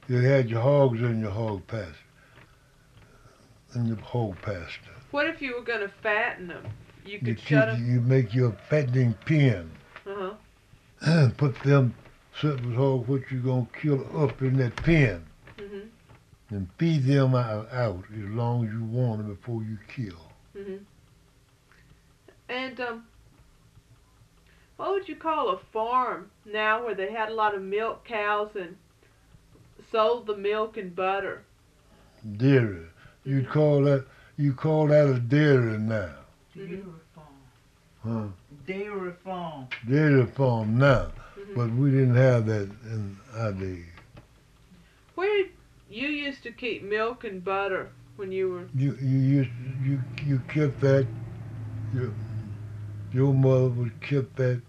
You had your hogs in your hog pasture, in your hog pasture. What if you were going to fatten them? You You could shut keep, them. you make your fattening pen. Uh Put them certain hogs what you gonna kill up in that pen, huh. Mhm. and feed them out as long as you want them before you kill. Mhm. And what would you call a farm now where they had a lot of milk cows and sold the milk and butter? Dairy. You'd Mhm. call that you call that a dairy now. Mhm. Dairy farm. Huh? Dairy farm. Dairy farm now. Mhm. But we didn't have that in our day. Where you used to keep milk and butter when you were? You used you kept that your your mother would keep that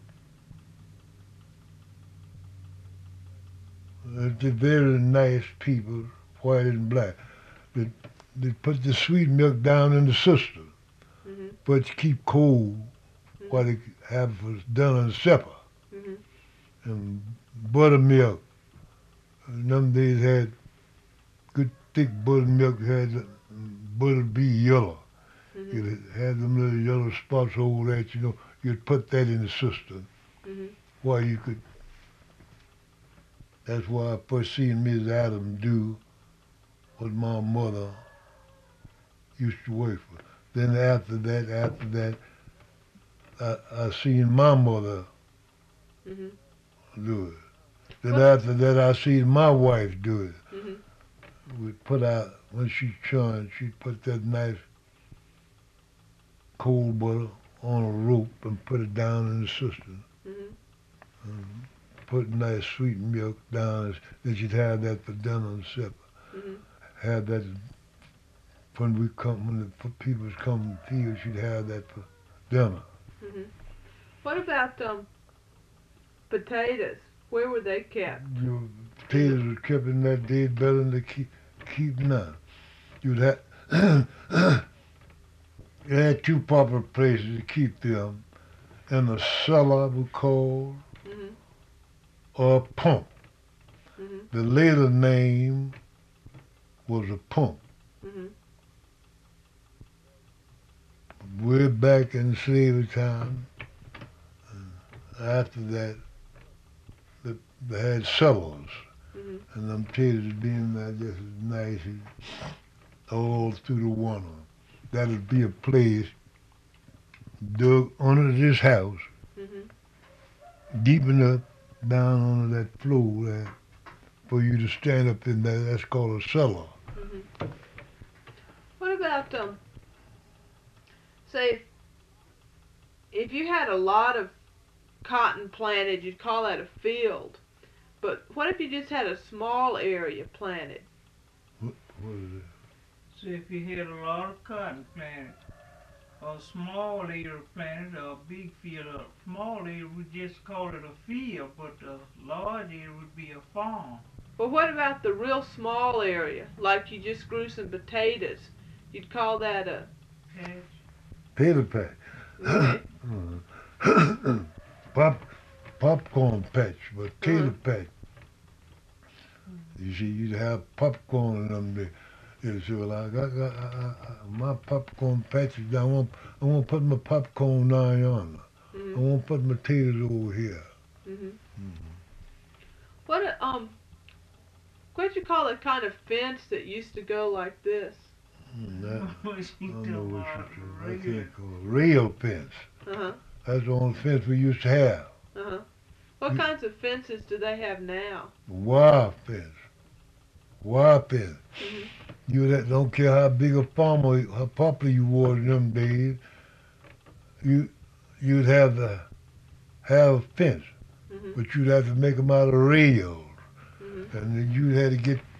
the very nice people, white and black. They they put the sweet milk down in the system, Mhm. but to keep cold while Mhm. they have it done on supper. Mhm. And buttermilk. In them days had good thick buttermilk, had butter be yellow. Mhm. You had them little yellow spots over that, you'd put that in the system. Mhm. Why you could, that's why I first seen Miss Adams do what my mother used to work for. Then after that, I seen my mother Mhm. do it. Then What? after that, I seen my wife do it. Mhm. We put out, when she churned, she'd put that nice cold butter on a rope and put it down in the system. Mhm. And put nice sweet milk down. Then she'd have that for dinner and supper. Mhm. Have that when the people come to field, she'd have that for dinner. Mhm. What about potatoes? Where were they kept? Your In the. potatoes was kept in that dead better than they keep now. You'd have you had two proper places to keep them. In a cellar we call Mhm. or a pump. Mhm. The later name was a pump. Mhm. Way back in slavery time, after that, they, they had cellars. Mhm. And them taters being there just as nice as all through the winter. That'd be a place dug under this house, Mhm. deep enough down under that floor there for you to stand up in there. That's called a cellar. Mhm. What about say if you had a lot of cotton planted, you'd call that a field. But what if you just had a small area planted? What is it? So if you had a lot of cotton planted, a small area planted, or a big field, a small area we just call it a field, but a large area would be a farm. Well, what about the real small area, like you just grew some potatoes? You'd call that a Patch. Potato patch. okay. Pop, popcorn patch, but Uh huh. potato patch. You see, you'd have popcorn in them days. You see, well, my popcorn patches down. I want to put my popcorn down yonder. I Mhm. want to put my potatoes over here. Mhm. Mm-hmm. What what'd you call that kind of fence that used to go like this? That, What I you don't know talking what about? I Regular. can't call it. Rail fence. Uh huh. That's the only fence we used to have. Uh huh. What You, kinds of fences do they have now? wire fence. Wire fence. Mhm. Don't care how big a farmer, how popular you was in them days, you, you'd have to have a fence, Mhm. but you'd have to make them out of rails. Mhm. And then you had to get